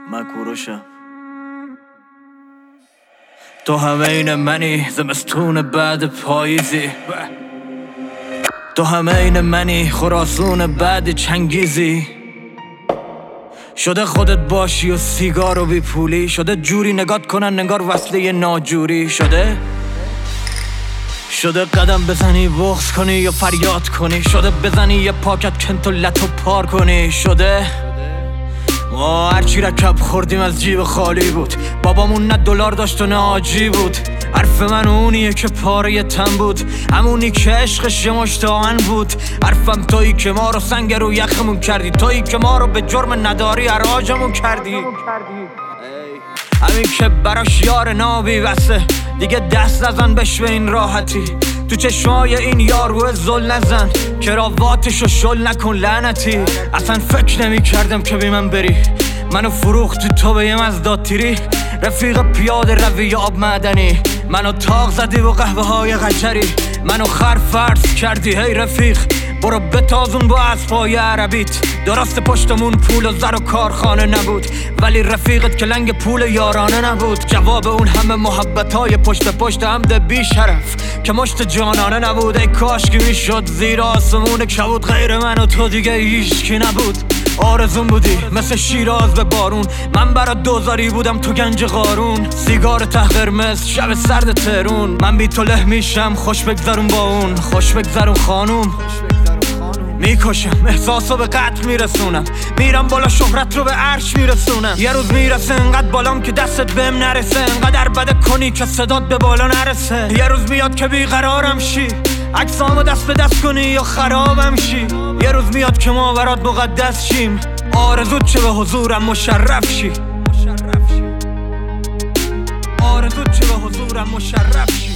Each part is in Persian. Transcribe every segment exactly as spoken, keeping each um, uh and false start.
من کوروشم. تو همه این منی زمستون بعد پاییزی، تو همه این منی خراسون بعد چنگیزی. شده خودت باشی و سیگار و بی پولی، شده جوری نگات کنن نگار وصله ناجوری. شده شده قدم بزنی بغض کنی یا فریاد کنی، شده بزنی یه پاکت کنت و لتو پار کنی. شده ما هرچی رکب خوردیم از جیب خالی بود، بابامون نه دلار داشت و نه آجی بود. حرف من اونیه که پاره تن بود، همونی که عشقش یه مشتاقن بود. حرفم تویی که ما رو سنگ رو یخمون کردی، تویی که ما رو به جرم نداری اراجمون کردی. همین که براش یار نابی بسه دیگه دست نزن بش به این راحتی. تو چشمای این یارو زل نزن، کراواتشو شل نکن لعنتی. اصلا فکر نمی کردم که بی من بری، منو فروختی تو به یه مزداد تیری. رفیق پیاده روی آب معدنی، منو تاق زدی و قهوه های غجری. منو خر فرض کردی هی رفیق، برو بتازون با اسبای عربیت. درست پشتمون پول و زر و کارخانه نبود، ولی رفیقت که لنگ پول یارانه نبود. جواب اون همه محبتای پشت پشت حمد بی شرف که مشت جانانه نبود. ای کاش که میشد زیر آسمون کبود، غیر من و تو دیگه هیچکی نبود. آرزون بودی مثل شیراز به بارون، من برات دوزاری بودم تو گنج قارون. سیگار ته قرمز شب سرد تهرون، من بی تو له میشم خوش بگذرون با اون. خوش بگذرون خانوم، میکشم احساسو به قتل میرسونم، میرم بالا شهرت رو به عرش میرسونم. یه روز میرسه انقدر بالام که دستت بهم نرسه، انقدر بده کنی که صدات به بالا نرسه. یه روز میاد که بیقرارم شی، عکسامو دست به دست کنی یا خرابم شی. یه روز میاد که ما برات مقدس شیم، آرزوت چه به حضورم مشرف شی. آرزوت چه به حضورم مشرف شی.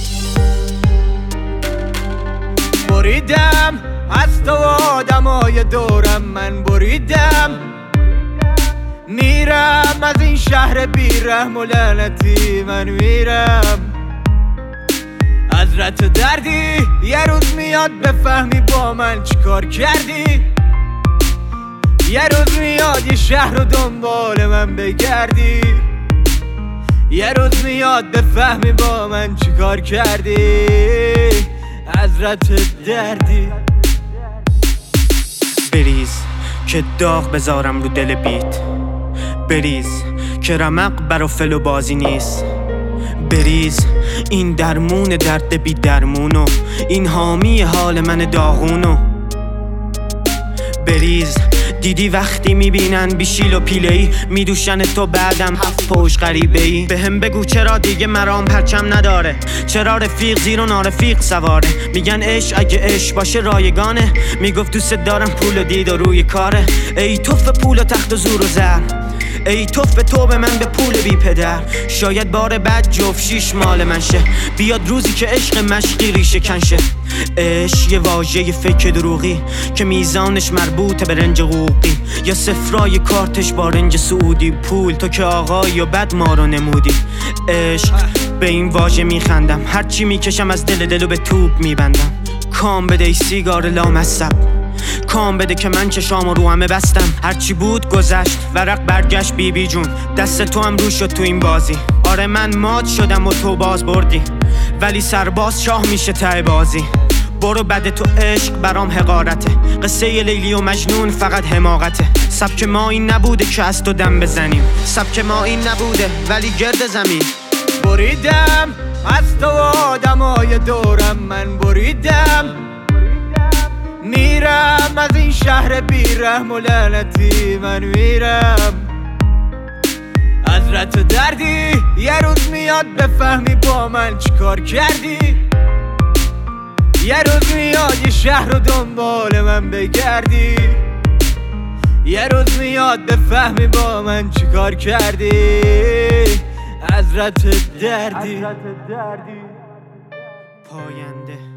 بریدم از تو آدمای دورم، من بریدم میرم از این شهر بیرحم و لعنتی. من میرم حضرت دردی، یه روز میاد بفهمی با من چیکار کردی. یه روز میاد یه شهر رو دنبال من بگردی، یه روز میاد بفهمی با من چیکار کردی. حضرت دردی بریز که داغ بذارم رو دل بیت، بریز که رمق برا فل و بازی نیست. بریز این درمون درد بی درمونو، این حامی حال من داغونو. بریز دیدی وقتی میبینن بیشیل و پیلهی، میدوشن تو بعدم هفت پوش غریبه ای. به هم بگو چرا دیگه مرام پرچم نداره، چرا رفیق زیر و نارفیق سواره. میگن عشق اگه عشق باشه رایگانه، میگفت دوست دارم پول و دید و روی کاره. ای توف پول و تخت و زور و زر، ای توف تو به من به پول بی پدر. شاید بار بعد جفت شیش مال من شه، بیاد روزی که عشق مشقی ریشه کنشه. عشق یه واژه فکر دروغی که میزانش مربوطه به رنج حقوقی، یا صفرای کارتش با رنج سعودی. پول تو که آقایی و بد ما رو نمودی. عشق به این واژه میخندم، هرچی میکشم از دل دلو به توپ میبندم. کام بده ای سیگار لامصب، کام بده که من چشامو رو همه بستم. هرچی بود گذشت ورق برگشت بی بی جون، دست تو هم رو شد تو این بازی. آره من مات شدم و تو باز بردی، ولی سرباز شاه میشه ته بازی. برو بده تو عشق برام حقارته، قصه لیلی و مجنون فقط حماقته. سبک ما این نبوده که از تو دم بزنیم، سبک ما این نبوده ولی گرد زمین. بریدم از تو آدمای دورم، من بریدم میرم از این شهر بیرحم و لعنتی. من میرم حضرت دردی، یه روز میاد بفهمی با من چیکار کردی. یه روز میاد یه شهر رو دنبال من بگردی، یه روز میاد بفهمی با من چیکار کردی. حضرت دردی پاینده